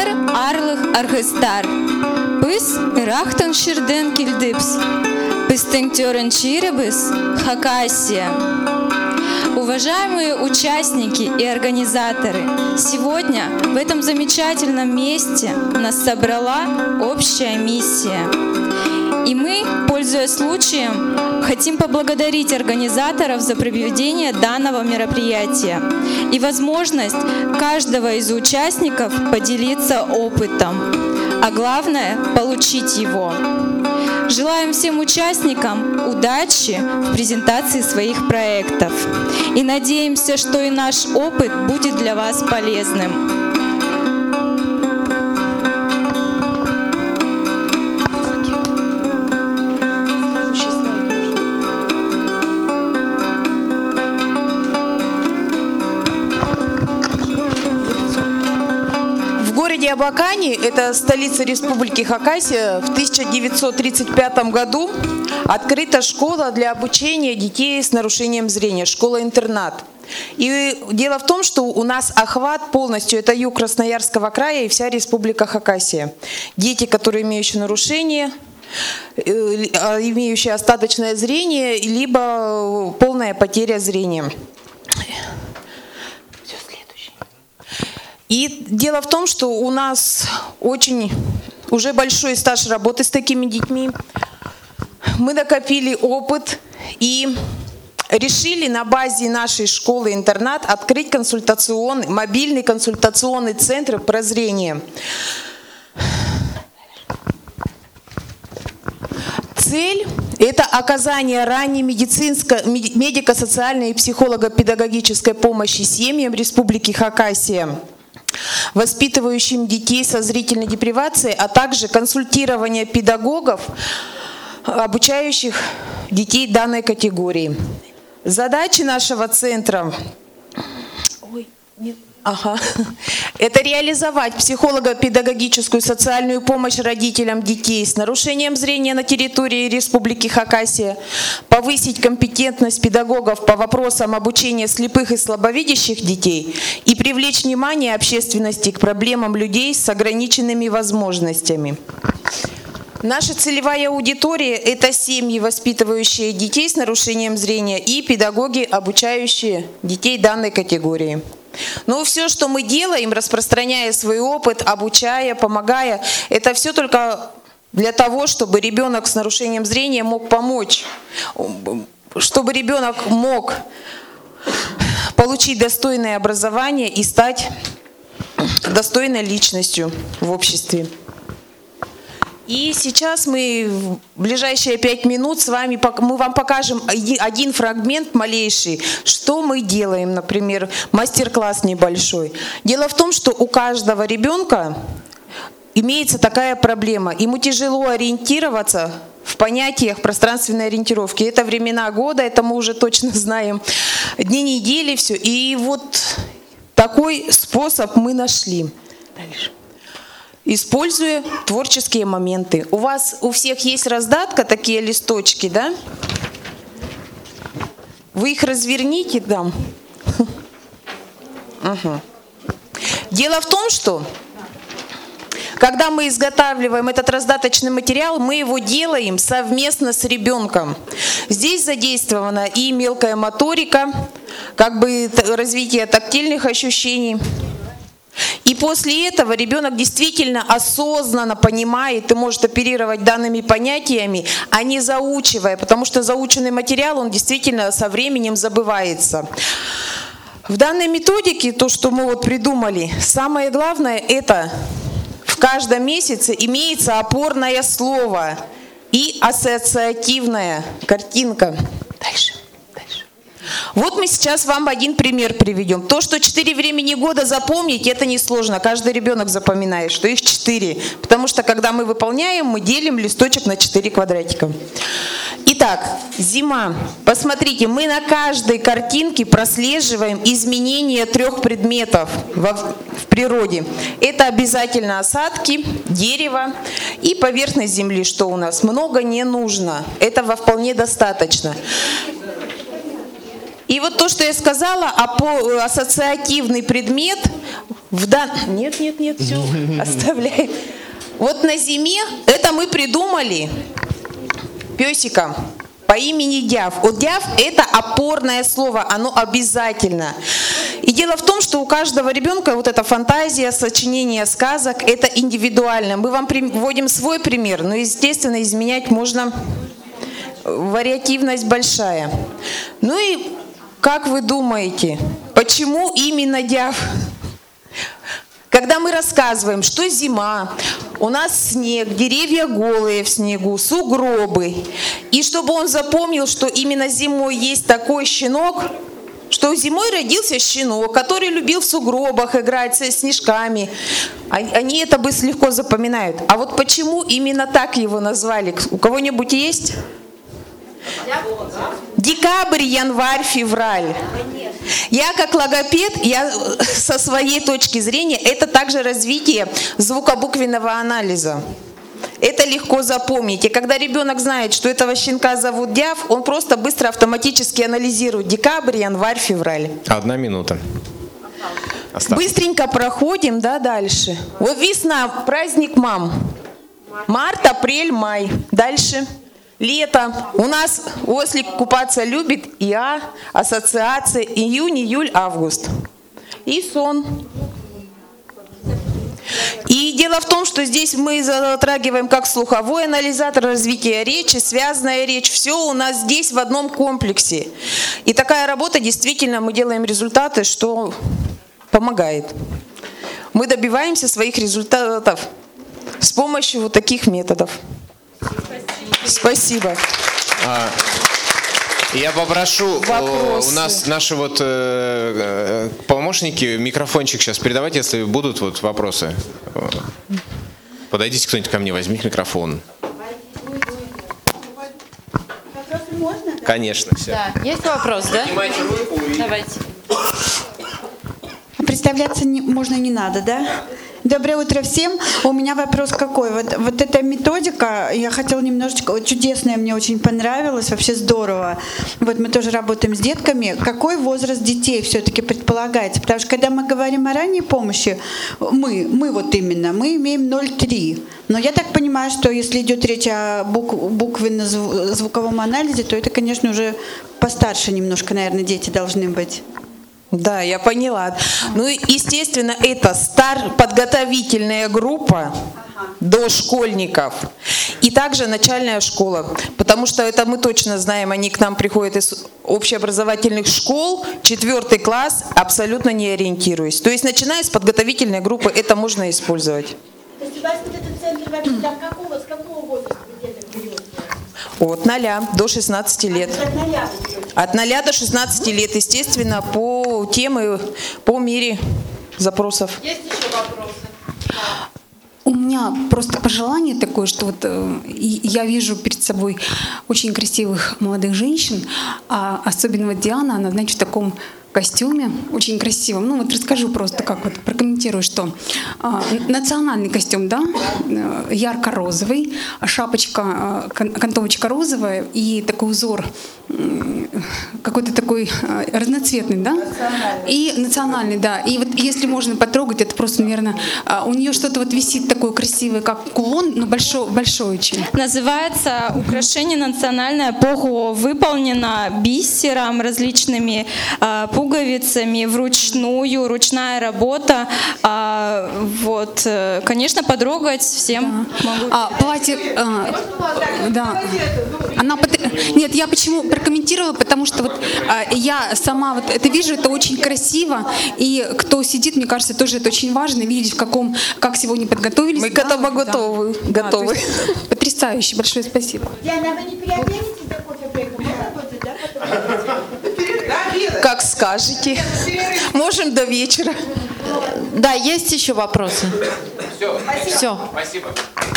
Эдер арлых архистар. Пыс ирахтан ширден кильдипс. Пыстың терен чиребыс Хакасия. Уважаемые участники и организаторы, сегодня в этом замечательном месте нас собрала общая миссия. И мы, пользуясь случаем, хотим поблагодарить организаторов за проведение данного мероприятия и возможность каждого из участников поделиться опытом, а главное – получить его. Желаем всем участникам удачи в презентации своих проектов и надеемся, что и наш опыт будет для вас полезным. Абакане, это столица Республики Хакасия, в 1935 году открыта школа для обучения детей с нарушением зрения, школа-интернат. И дело в том, что у нас охват полностью, это юг Красноярского края и вся Республика Хакасия. Дети, которые имеющие нарушение, имеющие остаточное зрение, либо полная потеря зрения. И дело в том, что у нас очень уже большой стаж работы с такими детьми. Мы накопили опыт и решили на базе нашей школы-интернат открыть мобильный консультационный центр прозрения. Цель – это оказание ранней медико-социальной и психолого-педагогической помощи семьям Республики Хакасия, воспитывающим детей со зрительной депривацией, а также консультирование педагогов, обучающих детей данной категории. Задачи нашего центра это реализовать психолого-педагогическую социальную помощь родителям детей с нарушением зрения на территории Республики Хакасия, повысить компетентность педагогов по вопросам обучения слепых и слабовидящих детей и привлечь внимание общественности к проблемам людей с ограниченными возможностями. Наша целевая аудитория – это семьи, воспитывающие детей с нарушением зрения, и педагоги, обучающие детей данной категории. Но все, что мы делаем, распространяя свой опыт, обучая, помогая, это все только для того, чтобы ребенок с нарушением зрения мог помочь, чтобы ребенок мог получить достойное образование и стать достойной личностью в обществе. И сейчас мы в ближайшие 5 минут с вами мы вам покажем один фрагмент малейший, что мы делаем, например, мастер-класс небольшой. Дело в том, что у каждого ребенка имеется такая проблема. Ему тяжело ориентироваться в понятиях пространственной ориентировки. Это времена года, это мы уже точно знаем, дни недели, все. И вот такой способ мы нашли. Дальше. Используя творческие моменты. У вас у всех есть раздатка, такие листочки, да? Вы их разверните там. Угу. Дело в том, что когда мы изготавливаем этот раздаточный материал, мы его делаем совместно с ребенком. Здесь задействована и мелкая моторика, как бы развитие тактильных ощущений. И после этого ребенок действительно осознанно понимает и может оперировать данными понятиями, а не заучивая, потому что заученный материал, он действительно со временем забывается. В данной методике, то, что мы вот придумали, самое главное – это в каждом месяце имеется опорное слово и ассоциативная картинка. Дальше. Вот мы сейчас вам один пример приведем. То, что 4 времени года запомнить, это несложно. Каждый ребенок запоминает, что их 4. Потому что, когда мы выполняем, мы делим листочек на 4 квадратика. Итак, зима. Посмотрите, мы на каждой картинке прослеживаем изменения 3 предметов в природе. Это обязательно осадки, дерево и поверхность земли. Что у нас? Много не нужно. Этого вполне достаточно. И вот то, что я сказала, ассоциативный предмет, Нет, все, оставляем. Вот на зиме это мы придумали песика по имени Дяв. Вот Дяв — это опорное слово, оно обязательно. И дело в том, что у каждого ребенка вот эта фантазия, сочинение сказок — это индивидуально. Мы вам приводим свой пример, но, естественно, изменять можно, вариативность большая. Ну и как вы думаете, почему именно Дяв? Когда мы рассказываем, что зима, у нас снег, деревья голые в снегу, сугробы. И чтобы он запомнил, что именно зимой есть такой щенок, что зимой родился щенок, который любил в сугробах играть со снежками. Они это быстро легко запоминают. А вот почему именно так его назвали? У кого-нибудь есть? Декабрь, январь, февраль. Я как логопед, я со своей точки зрения, это также развитие звукобуквенного анализа. Это легко запомнить. И когда ребенок знает, что этого щенка зовут Дяв, он просто быстро автоматически анализирует декабрь, январь, февраль. 1 минута. Осталось. Быстренько проходим, да, дальше. Вот весна, праздник мам. Март, апрель, май. Дальше. Лето. У нас ослик купаться любит. ИА, ассоциация, июнь, июль, август. И сон. И дело в том, что здесь мы затрагиваем как слуховой анализатор, развитие речи, связанная речь. Все у нас здесь в одном комплексе. И такая работа, действительно, мы делаем результаты, что помогает. Мы добиваемся своих результатов с помощью вот таких методов. Спасибо. Я попрошу, Вопросы. у нас наши вот помощники, микрофончик сейчас передавать, если будут вот вопросы. Подойдите кто-нибудь ко мне, возьмите микрофон. Конечно, все. Да, есть вопрос, да? Поднимайте руку и... Давайте. Представляться можно не надо, да? Доброе утро всем. У меня вопрос какой? Вот эта методика, я хотела немножечко, чудесная, мне очень понравилась, вообще здорово. Вот мы тоже работаем с детками. Какой возраст детей все-таки предполагается? Потому что когда мы говорим о ранней помощи, мы вот именно, мы имеем 0,3. Но я так понимаю, что если идет речь о буквенно-звуковом анализе, то это, конечно, уже постарше немножко, наверное, дети должны быть. Да, я поняла. Ну, естественно, это подготовительная группа дошкольников и также начальная школа, потому что это мы точно знаем, они к нам приходят из общеобразовательных школ, 4 класс, абсолютно не ориентируясь. То есть, начиная с подготовительной группы, это можно использовать. То есть у вас вот этот центр вообще с какого возраста деток берете? От 0 до 16 лет. От 0 до 16 лет, естественно, по темы, по мере запросов. Есть еще вопросы? У меня просто пожелание такое, что вот я вижу перед собой очень красивых молодых женщин, а особенно вот Диана, она, знаете, в таком костюме, очень красивом. Ну вот расскажу просто, как вот прокомментирую, что национальный костюм, да, ярко-розовый, шапочка, окантовочка розовая и такой узор какой-то такой разноцветный, да? И национальный, да. И вот если можно потрогать, это просто, наверное, у нее что-то вот висит такое красивое, как кулон, но большой очень. Называется украшение национальное похо, выполнено бисером, различными пуговицами, вручную, ручная работа. Вот, конечно, потрогать всем могу. Платье, да. Нет, я почему прокомментировала, потому что вот я сама вот это вижу, это очень красиво, и кто сидит, мне кажется, тоже это очень важно видеть, как сегодня подготовились. Мы к этому готовы. готовы. Потрясающе, большое спасибо. Диана, вы не переоденетесь за кофе-брейком? Вы работаете, да, потом? Как скажете. Можем до вечера. Да, есть еще вопросы? Все. Все. Спасибо.